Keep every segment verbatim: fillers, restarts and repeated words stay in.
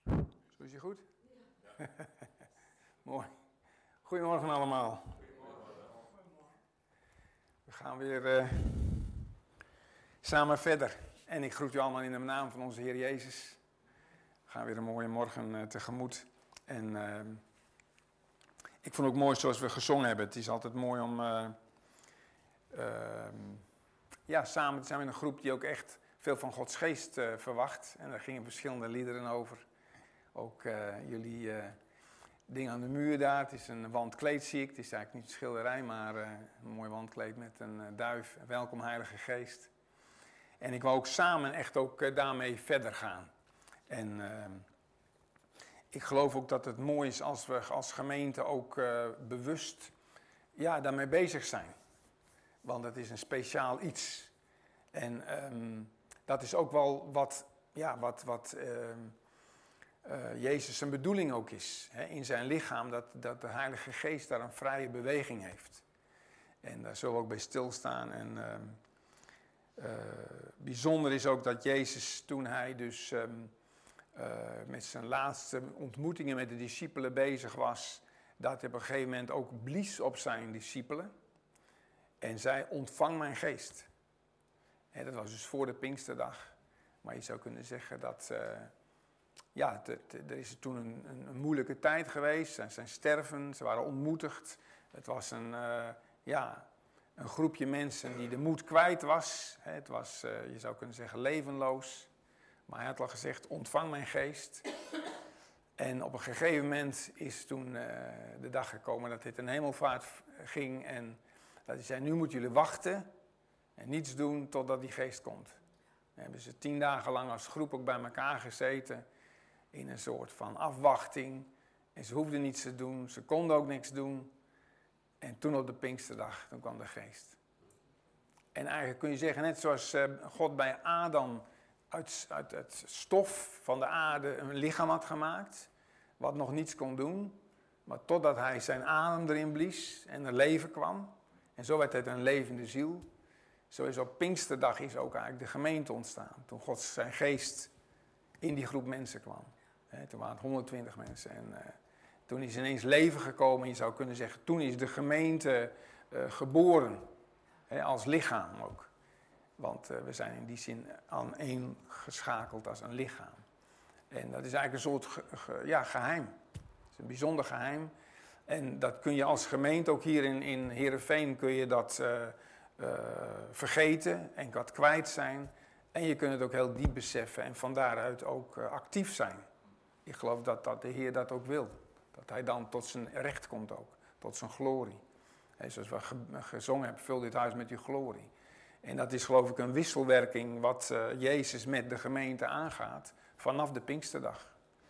Zo is hij goed? Ja. Mooi. Goedemorgen allemaal. We gaan weer uh, samen verder. En ik groet u allemaal in de naam van onze Heer Jezus. We gaan weer een mooie morgen uh, tegemoet. En uh, ik vond het ook mooi zoals we gezongen hebben. Het is altijd mooi om uh, uh, ja, samen te zijn met een groep die ook echt veel van Gods geest uh, verwacht. En daar gingen verschillende liederen over. Ook uh, jullie uh, ding aan de muur daar. Het is een wandkleed, zie ik. Het is eigenlijk niet een schilderij, maar uh, een mooi wandkleed met een uh, duif. Welkom Heilige Geest. En ik wou ook samen echt ook uh, daarmee verder gaan. En uh, ik geloof ook dat het mooi is als we als gemeente ook uh, bewust ja, daarmee bezig zijn. Want het is een speciaal iets. En um, dat is ook wel wat, ja, wat, wat uh, uh, Jezus zijn bedoeling ook is. Hè, in zijn lichaam, dat, dat de Heilige Geest daar een vrije beweging heeft. En daar zullen we ook bij stilstaan. En uh, uh, bijzonder is ook dat Jezus, toen hij dus um, uh, met zijn laatste ontmoetingen met de discipelen bezig was, dat hij op een gegeven moment ook blies op zijn discipelen. En zei, ontvang mijn geest. En dat was dus voor de Pinksterdag. Maar je zou kunnen zeggen dat, uh, ja, t, t, er is toen een, een, een moeilijke tijd geweest. Ze zijn sterven, ze waren ontmoedigd. Het was een, uh, ja, een groepje mensen die de moed kwijt was. Het was, uh, je zou kunnen zeggen, levenloos. Maar hij had al gezegd, ontvang mijn geest. En op een gegeven moment is toen uh, de dag gekomen dat dit een hemelvaart ging. En dat hij zei, nu moeten jullie wachten en niets doen totdat die geest komt. Dan hebben ze tien dagen lang als groep ook bij elkaar gezeten in een soort van afwachting. En ze hoefden niets te doen, ze konden ook niks doen. En toen op de Pinksterdag, toen kwam de geest. En eigenlijk kun je zeggen, net zoals uh, God bij Adam uit, uit het stof van de aarde een lichaam had gemaakt, wat nog niets kon doen, maar totdat hij zijn adem erin blies en er leven kwam. En zo werd het een levende ziel. Zo is op Pinksterdag is ook eigenlijk de gemeente ontstaan. Toen God zijn geest in die groep mensen kwam. He, toen waren het honderdtwintig mensen. En uh, toen is ineens leven gekomen. Je zou kunnen zeggen, toen is de gemeente uh, geboren. He, als lichaam ook. Want uh, we zijn in die zin aan één geschakeld als een lichaam. En dat is eigenlijk een soort ge, ge, ja, geheim. Het is een bijzonder geheim. En dat kun je als gemeente, ook hier in, in Heerenveen, kun je dat uh, uh, vergeten en dat kwijt zijn. En je kunt het ook heel diep beseffen en van daaruit ook uh, actief zijn. Ik geloof dat, dat de Heer dat ook wil. Dat hij dan tot zijn recht komt ook, tot zijn glorie. He, zoals we ge, gezongen hebben, vul dit huis met uw glorie. En dat is geloof ik een wisselwerking wat uh, Jezus met de gemeente aangaat vanaf de Pinksterdag.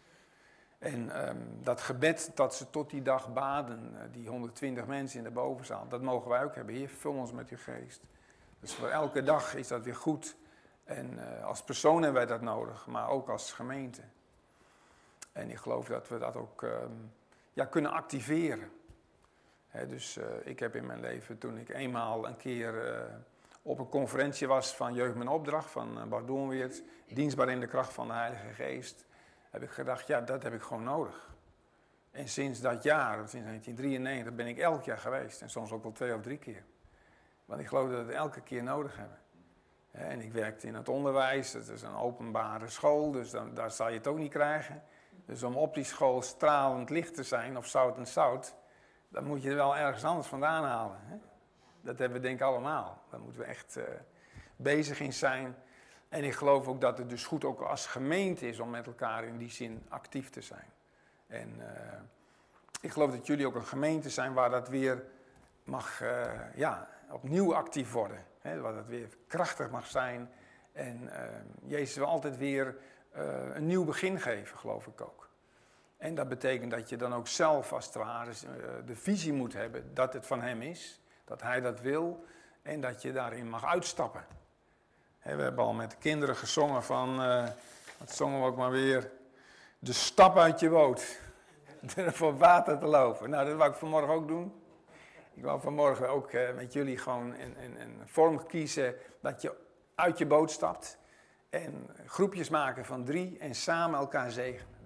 En um, dat gebed dat ze tot die dag baden, uh, die honderdtwintig mensen in de bovenzaal, dat mogen wij ook hebben. Heer, vul ons met uw geest. Dus voor elke dag is dat weer goed. En uh, als persoon hebben wij dat nodig, maar ook als gemeente. En ik geloof dat we dat ook um, ja, kunnen activeren. He, dus uh, ik heb in mijn leven, toen ik eenmaal een keer uh, op een conferentie was van Jeugd met Opdracht, van uh, Bart Doornweert, dienstbaar in de kracht van de Heilige Geest, heb ik gedacht, ja, dat heb ik gewoon nodig. En sinds dat jaar, sinds negentien drieënnegentig, ben ik elk jaar geweest. En soms ook wel twee of drie keer. Want ik geloof dat we het elke keer nodig hebben. En ik werkte in het onderwijs, het is een openbare school, dus dan, daar zal je het ook niet krijgen. Dus om op die school stralend licht te zijn, of zout en zout, dan moet je er wel ergens anders vandaan halen. Hè? Dat hebben we denk ik allemaal. Daar moeten we echt uh, bezig in zijn. En ik geloof ook dat het dus goed ook als gemeente is om met elkaar in die zin actief te zijn. En uh, ik geloof dat jullie ook een gemeente zijn waar dat weer mag, uh, ja, opnieuw actief worden. Hè, waar dat weer krachtig mag zijn. En uh, Jezus wil altijd weer uh, een nieuw begin geven, geloof ik ook. En dat betekent dat je dan ook zelf als het ware uh, de visie moet hebben dat het van hem is. Dat hij dat wil en dat je daarin mag uitstappen. He, we hebben al met de kinderen gezongen van, uh, wat zongen we ook maar weer, de stap uit je boot, durf op water te lopen. Nou, dat wou ik vanmorgen ook doen. Ik wou vanmorgen ook uh, met jullie gewoon een, een, een vorm kiezen dat je uit je boot stapt en groepjes maken van drie en samen elkaar zegenen.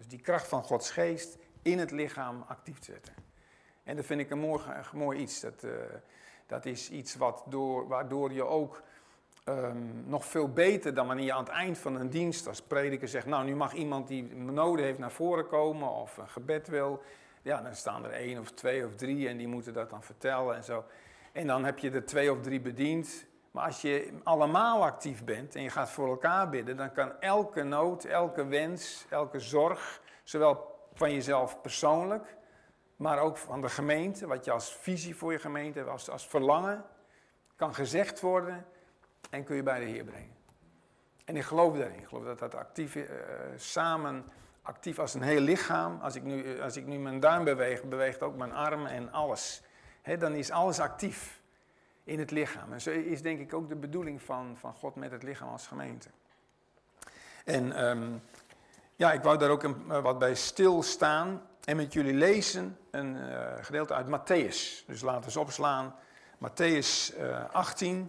Dus die kracht van Gods geest in het lichaam actief te zetten. En dat vind ik een mooi, een mooi iets. Dat, uh, dat is iets wat door, waardoor je ook um, nog veel beter dan wanneer je aan het eind van een dienst als prediker zegt, nou nu mag iemand die noden heeft naar voren komen of een gebed wil. Ja, dan staan er één of twee of drie en die moeten dat dan vertellen en zo. En dan heb je er twee of drie bediend. Maar als je allemaal actief bent en je gaat voor elkaar bidden, dan kan elke nood, elke wens, elke zorg, zowel van jezelf persoonlijk, maar ook van de gemeente, wat je als visie voor je gemeente hebt, als, als verlangen, kan gezegd worden en kun je bij de Heer brengen. En ik geloof daarin. Ik geloof dat dat actief, uh, samen, actief als een heel lichaam, als ik nu, als ik nu mijn duim beweeg, beweegt ook mijn arm en alles. He, dan is alles actief in het lichaam. En zo is denk ik ook de bedoeling van, van God met het lichaam als gemeente. En um, ja, ik wou daar ook een, uh, wat bij stilstaan en met jullie lezen een uh, gedeelte uit Matthäus. Dus laten we eens opslaan. Matthäus uh, achttien.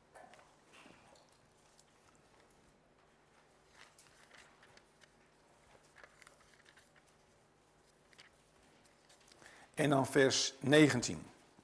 En dan vers negentien.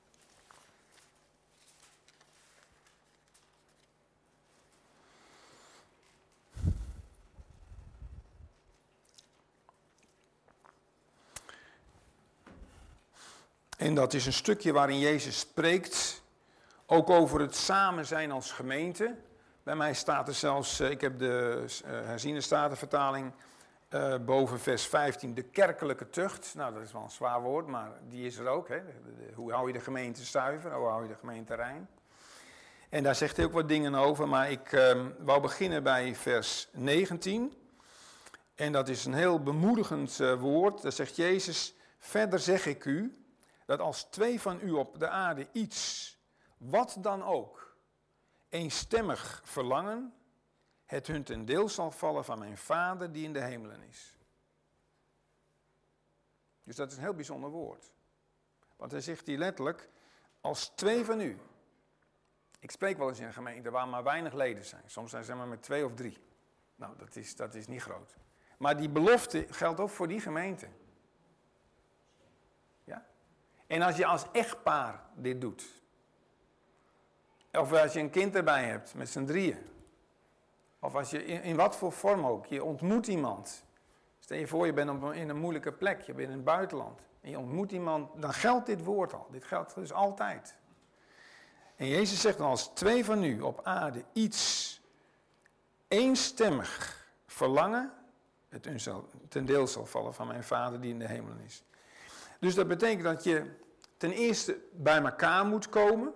En dat is een stukje waarin Jezus spreekt, ook over het samen zijn als gemeente. Bij mij staat er zelfs, ik heb de herziene statenvertaling, uh, boven vers vijftien, de kerkelijke tucht. Nou, dat is wel een zwaar woord, maar die is er ook. Hè? De, de, hoe hou je de gemeente zuiver, hoe hou je de gemeente rein? En daar zegt hij ook wat dingen over, maar ik uh, wou beginnen bij vers negentien. En dat is een heel bemoedigend uh, woord. Daar zegt Jezus, verder zeg ik u, dat als twee van u op de aarde iets, wat dan ook, eenstemmig verlangen, het hun ten deel zal vallen van mijn Vader die in de hemelen is. Dus dat is een heel bijzonder woord. Want hij zegt hier letterlijk, als twee van u. Ik spreek wel eens in een gemeente waar maar weinig leden zijn. Soms zijn ze maar met twee of drie. Nou, dat is, dat is niet groot. Maar die belofte geldt ook voor die gemeente. Ja? En als je als echtpaar dit doet. Of als je een kind erbij hebt met z'n drieën. Of als je in, in wat voor vorm ook. Je ontmoet iemand. Stel je voor je bent op, in een moeilijke plek. Je bent in het buitenland. En je ontmoet iemand. Dan geldt dit woord al. Dit geldt dus altijd. En Jezus zegt dan als twee van u op aarde iets eenstemmig verlangen. Het u zal, ten deel zal vallen van mijn Vader die in de hemelen is. Dus dat betekent dat je ten eerste bij elkaar moet komen.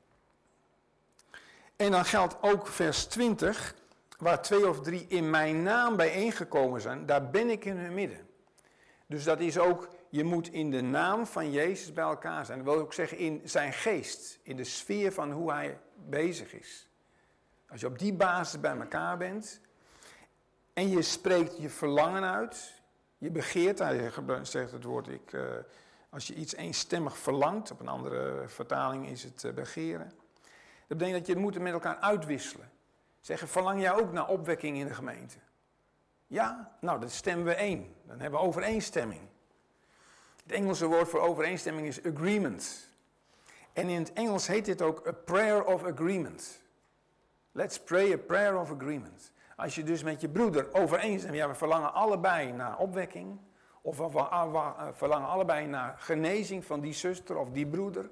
En dan geldt ook vers twintig, waar twee of drie in mijn naam bijeengekomen zijn, daar ben ik in hun midden. Dus dat is ook, je moet in de naam van Jezus bij elkaar zijn. Dat wil ook zeggen in zijn geest, in de sfeer van hoe hij bezig is. Als je op die basis bij elkaar bent en je spreekt je verlangen uit, je begeert, hij zegt het woord, ik, uh, als je iets eenstemmig verlangt, op een andere vertaling is het uh, begeren. Dat betekent dat je het moet met elkaar uitwisselen. Zeggen, verlang jij ook naar opwekking in de gemeente? Ja? Nou, dan stemmen we één. Dan hebben we overeenstemming. Het Engelse woord voor overeenstemming is agreement. En in het Engels heet dit ook a prayer of agreement. Let's pray a prayer of agreement. Als je dus met je broeder overeenstemt, ja, we verlangen allebei naar opwekking. Of we verlangen allebei naar genezing van die zuster of die broeder.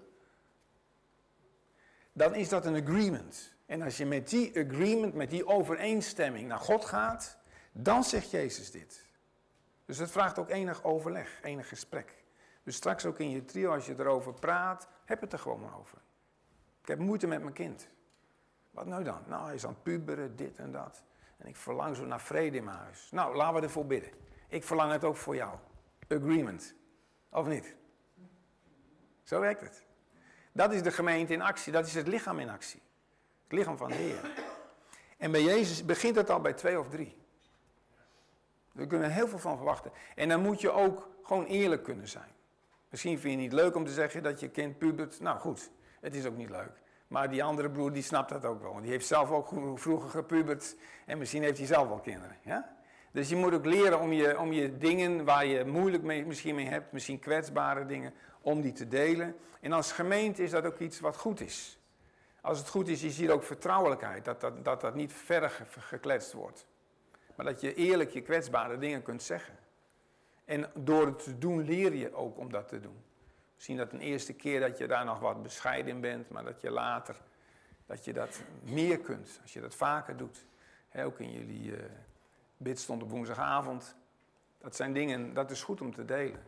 Dan is dat een agreement. En als je met die agreement, met die overeenstemming naar God gaat, dan zegt Jezus dit. Dus het vraagt ook enig overleg, enig gesprek. Dus straks ook in je trio, als je erover praat, heb het er gewoon maar over. Ik heb moeite met mijn kind. Wat nou dan? Nou, hij is aan het puberen, dit en dat. En ik verlang zo naar vrede in mijn huis. Nou, laten we ervoor bidden. Ik verlang het ook voor jou. Agreement. Of niet? Zo werkt het. Dat is de gemeente in actie. Dat is het lichaam in actie. Het lichaam van de Heer. En bij Jezus begint het al bij twee of drie. We kunnen er heel veel van verwachten. En dan moet je ook gewoon eerlijk kunnen zijn. Misschien vind je het niet leuk om te zeggen dat je kind pubert. Nou goed, het is ook niet leuk. Maar die andere broer die snapt dat ook wel. Want die heeft zelf ook vroeger gepubert. En misschien heeft hij zelf wel kinderen. Ja? Dus je moet ook leren om je, om je dingen waar je moeilijk mee, misschien mee hebt, misschien kwetsbare dingen, om die te delen. En als gemeente is dat ook iets wat goed is. Als het goed is, is hier ook vertrouwelijkheid, dat dat, dat, dat niet verder ge, gekletst wordt. Maar dat je eerlijk je kwetsbare dingen kunt zeggen. En door het te doen leer je ook om dat te doen. Misschien dat een eerste keer dat je daar nog wat bescheiden in bent, maar dat je later, dat je dat meer kunt, als je dat vaker doet. He, ook in jullie uh, bidstond op woensdagavond. Dat zijn dingen, dat is goed om te delen.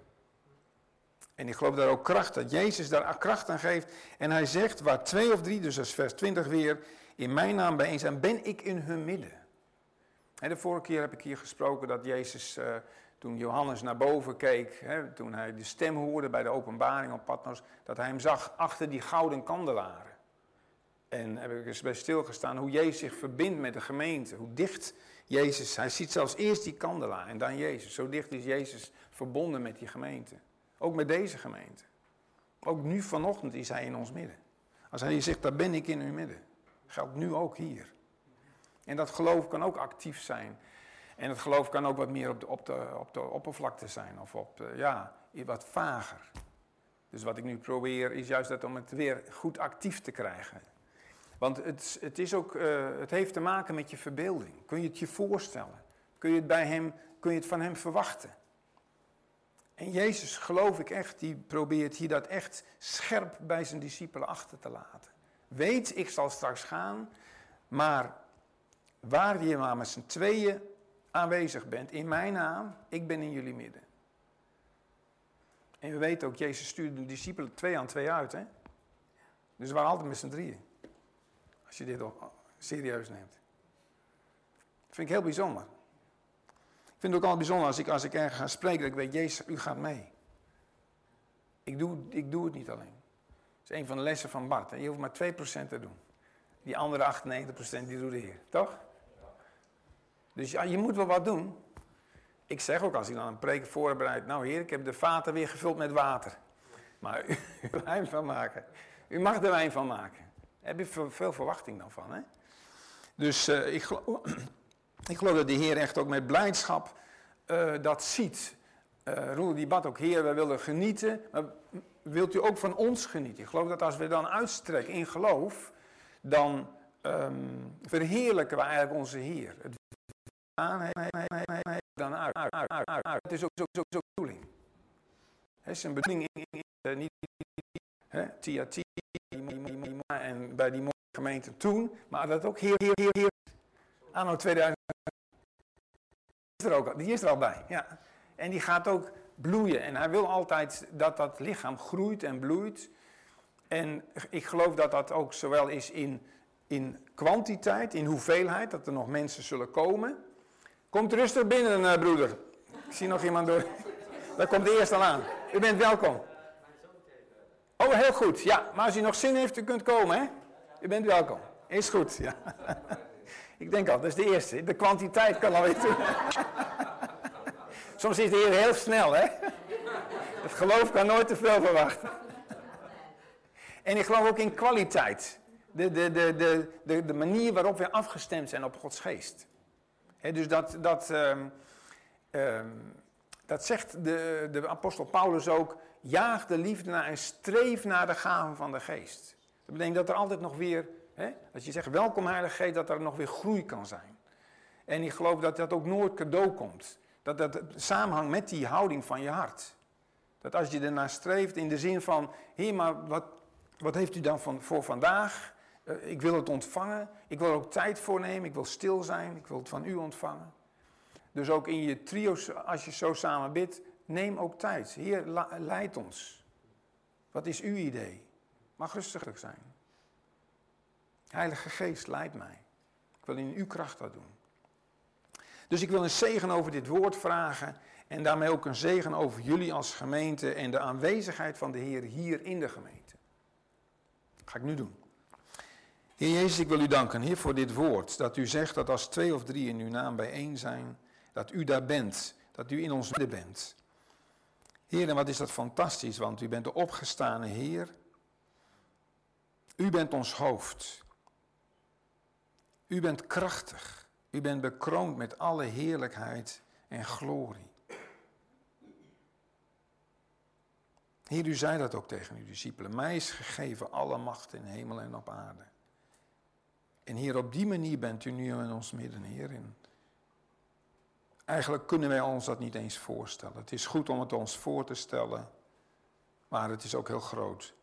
En ik geloof daar ook kracht, dat Jezus daar kracht aan geeft. En hij zegt, waar twee of drie, dus dat is vers twintig weer, in mijn naam bijeen zijn, ben ik in hun midden. En de vorige keer heb ik hier gesproken dat Jezus, uh, toen Johannes naar boven keek, hè, toen hij de stem hoorde bij de openbaring op Patmos, dat hij hem zag achter die gouden kandelaren. En heb ik eens bij stilgestaan hoe Jezus zich verbindt met de gemeente, hoe dicht Jezus, hij ziet zelfs eerst die kandelaar en dan Jezus. Zo dicht is Jezus verbonden met die gemeente. Ook met deze gemeente. Ook nu vanochtend is hij in ons midden. Als hij zegt, daar ben ik in uw midden. Geldt nu ook hier. En dat geloof kan ook actief zijn. En het geloof kan ook wat meer op de, op de, op de oppervlakte zijn. Of op de, ja, wat vager. Dus wat ik nu probeer is juist dat om het weer goed actief te krijgen. Want het, het, is ook, uh, het heeft te maken met je verbeelding. Kun je het je voorstellen? Kun je het, bij hem, kun je het van hem verwachten? En Jezus, geloof ik echt, die probeert hier dat echt scherp bij zijn discipelen achter te laten. Weet, ik zal straks gaan, maar waar je maar met z'n tweeën aanwezig bent, in mijn naam, ik ben in jullie midden. En we weten ook, Jezus stuurde de discipelen twee aan twee uit, hè? Dus we waren altijd met z'n drieën. Als je dit ook serieus neemt. Dat vind ik heel bijzonder. Ik vind het ook altijd bijzonder als ik, als ik ergens ga spreken, dat ik weet, Jezus, u gaat mee. Ik doe, ik doe het niet alleen. Dat is een van de lessen van Bart. Hè? Je hoeft maar twee procent te doen. Die andere achtennegentig procent die doet de Heer. Toch? Dus ja, je moet wel wat doen. Ik zeg ook als ik dan een preek voorbereid, nou Heer, ik heb de vaten weer gevuld met water. Maar u, u wil wijn van maken. U mag er wijn van maken. Daar heb je veel verwachting dan van. Hè? Dus uh, ik, geloof, ik geloof dat de Heer echt ook met blijdschap uh, dat ziet. Uh, Roel die bad ook, Heer, wij willen genieten. Maar wilt u ook van ons genieten? Ik geloof dat als we dan uitstrekken in geloof, dan um, verheerlijken we eigenlijk onze Heer. Het dan uit, uit, uit, uit, uit. Het is ook zo'n zo, zo bedoeling. Het is een bedoeling in, in, in, niet Tia Tia en bij die mooie gemeente toen, maar dat ook Heer, Heer, Heer, Heer. Anno tweeduizend. Die is er ook, die is er al bij, ja. En die gaat ook bloeien. En hij wil altijd dat dat lichaam groeit en bloeit. En ik geloof dat dat ook zowel is in, in kwantiteit, in hoeveelheid, dat er nog mensen zullen komen. Komt rustig binnen, uh, broeder. Ik zie nog iemand door. Daar komt de eerste al aan. U bent welkom. Oh, heel goed. Ja, maar als u nog zin heeft, u kunt komen, hè? U bent welkom. Is goed, ja. Ik denk al, dat is de eerste. De kwantiteit kan alweer toe. Soms is de Heer heel snel, hè? Het geloof kan nooit te veel verwachten. En ik geloof ook in kwaliteit. De, de, de, de, de, de manier waarop we afgestemd zijn op Gods geest. He, dus dat, dat, um, um, dat zegt de, de apostel Paulus ook. Jaag de liefde naar en streef naar de gaven van de geest. Dat betekent dat er altijd nog weer, he, als je zegt welkom Heilige Geest, dat er nog weer groei kan zijn. En ik geloof dat dat ook nooit cadeau komt. Dat dat samenhangt met die houding van je hart. Dat als je ernaar streeft in de zin van, hé, maar wat, wat heeft u dan van, voor vandaag? Uh, ik wil het ontvangen. Ik wil er ook tijd voor nemen. Ik wil stil zijn. Ik wil het van u ontvangen. Dus ook in je trio's, als je zo samen bidt, neem ook tijd. Heer, la, leid ons. Wat is uw idee? Mag rustig zijn. Heilige Geest, leid mij. Ik wil in uw kracht dat doen. Dus ik wil een zegen over dit woord vragen. En daarmee ook een zegen over jullie als gemeente en de aanwezigheid van de Heer hier in de gemeente. Dat ga ik nu doen. Heer Jezus, ik wil u danken, Heer, voor dit woord. Dat u zegt dat als twee of drie in uw naam bijeen zijn, dat u daar bent. Dat u in ons midden bent. Heer, en wat is dat fantastisch, want u bent de opgestane Heer. U bent ons hoofd. U bent krachtig. U bent bekroond met alle heerlijkheid en glorie. Heer, u zei dat ook tegen uw discipelen. Mij is gegeven alle macht in hemel en op aarde. En Heer, op die manier bent u nu in ons midden, Heer. En eigenlijk kunnen wij ons dat niet eens voorstellen. Het is goed om het ons voor te stellen, maar het is ook heel groot.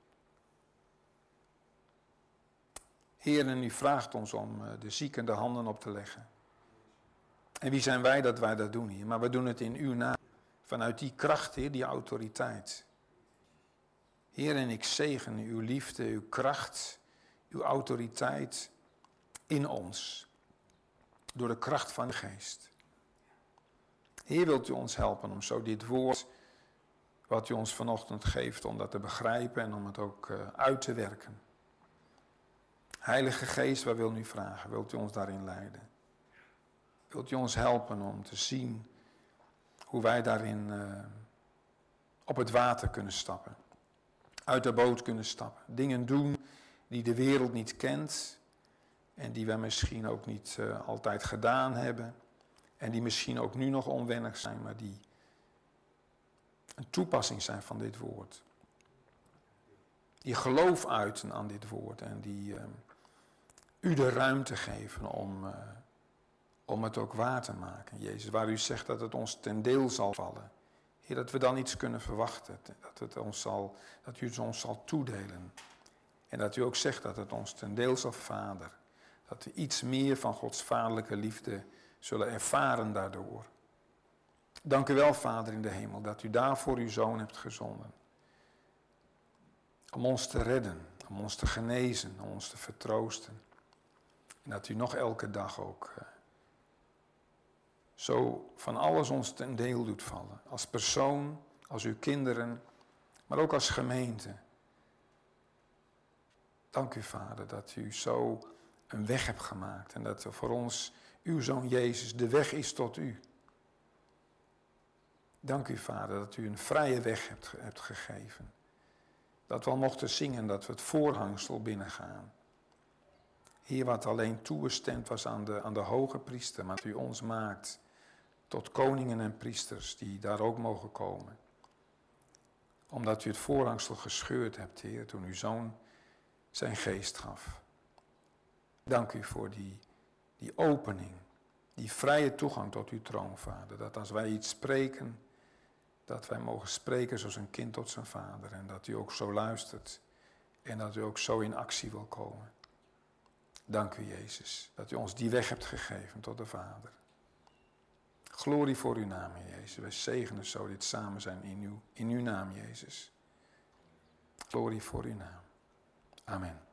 Heer, en u vraagt ons om de zieken de handen op te leggen. En wie zijn wij dat wij dat doen, Heer? Maar we doen het in uw naam. Vanuit die kracht, Heer, die autoriteit. Heer, en ik zegen uw liefde, uw kracht, uw autoriteit in ons. Door de kracht van de geest. Heer, wilt u ons helpen om zo dit woord, wat u ons vanochtend geeft, om dat te begrijpen en om het ook uh, uit te werken. Heilige Geest, wij willen u vragen, wilt u ons daarin leiden? Wilt u ons helpen om te zien hoe wij daarin uh, op het water kunnen stappen? Uit de boot kunnen stappen. Dingen doen die de wereld niet kent en die wij misschien ook niet uh, altijd gedaan hebben. En die misschien ook nu nog onwennig zijn, maar die een toepassing zijn van dit woord. Die geloof uiten aan dit woord en die uh, u de ruimte geven om, uh, om het ook waar te maken. Jezus, waar u zegt dat het ons ten deel zal vallen. Heer, dat we dan iets kunnen verwachten. Dat, het ons zal, dat u het ons zal toedelen. En dat u ook zegt dat het ons ten deel zal, Vader. Dat we iets meer van Gods vaderlijke liefde zullen ervaren daardoor. Dank u wel, Vader in de hemel, dat u daarvoor uw Zoon hebt gezonden. Om ons te redden, om ons te genezen, om ons te vertroosten. En dat u nog elke dag ook uh, zo van alles ons ten deel doet vallen. Als persoon, als uw kinderen, maar ook als gemeente. Dank u, Vader, dat u zo een weg hebt gemaakt. En dat voor ons uw Zoon Jezus de weg is tot u. Dank u, Vader, dat u een vrije weg hebt, hebt gegeven. Dat we al mochten zingen, dat we het voorhangsel binnengaan. Heer, wat alleen toebestemd was aan de, aan de hoge priester, maar dat u ons maakt tot koningen en priesters die daar ook mogen komen. Omdat u het voorhangsel gescheurd hebt, Heer, toen uw Zoon zijn geest gaf. Dank u voor die, die opening, die vrije toegang tot uw troon, Vader. Dat als wij iets spreken, dat wij mogen spreken zoals een kind tot zijn vader. En dat u ook zo luistert en dat u ook zo in actie wil komen. Dank u, Jezus, dat u ons die weg hebt gegeven tot de Vader. Glorie voor uw naam, Heer Jezus. Wij zegenen zo dit samen zijn in uw, in uw naam, Jezus. Glorie voor uw naam. Amen.